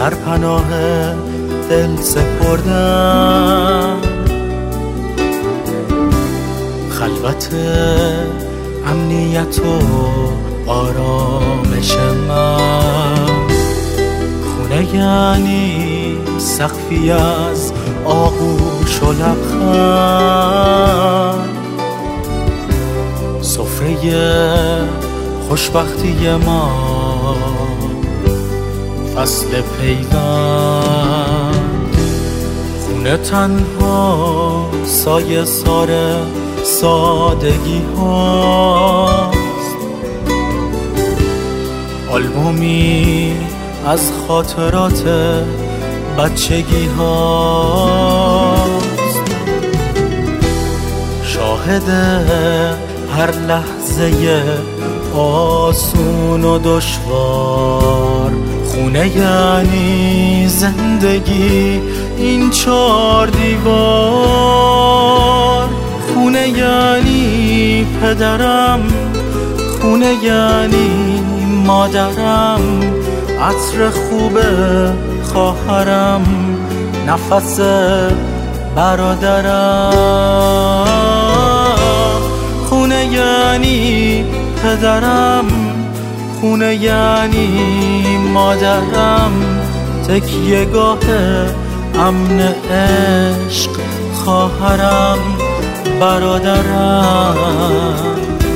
سرپناه دل سپردم، خلوت امنیت و آرامش من. خونه یعنی سقفی از آغوش و لبخند، سفره خوشبختی ما فصل پیوند. خونه تنها سایه سار سادگی هاست، آلبومی از خاطرات بچگی هاست، شاهد هر لحظه آسون و دشوار. خونه یعنی زندگی این 4 دیوار. خونه یعنی پدرم، خونه یعنی مادرم، عطر خوب خواهرم، نفس برادرم. خونه یعنی پدرم، خونه یعنی مادرم، تکیه‌گاه امن عشق خواهرم، برادرم.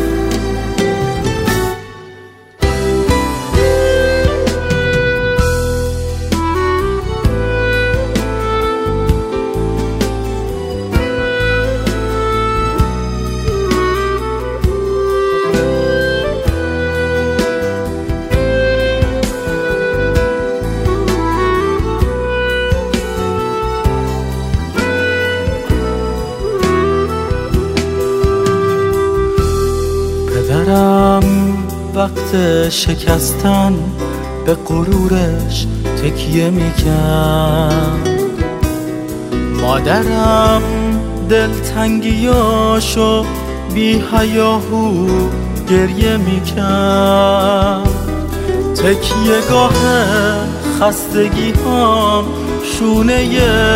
پدرم وقت شکستن به غرورش تکیه میکرد، مادرم دلتنگیاشو بی حیاهو گریه میکرد. تکیه‌گاه خستگی هام شونه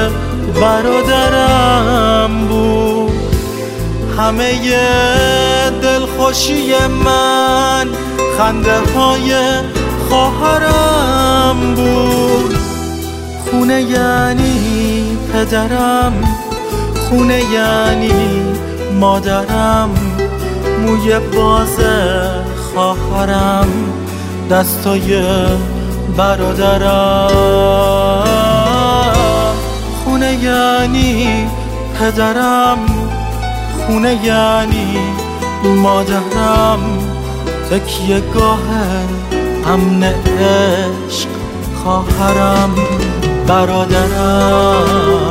برادرم بود، همه دلخوشی من خنده های خواهرم بود. خونه یعنی پدرم، خونه یعنی مادرم، موی باز خواهرم، دستای برادرم. خونه یعنی پدرم، خونه یعنی مادرم، تکیه‌گاه امن عشق خواهرم، برادرم.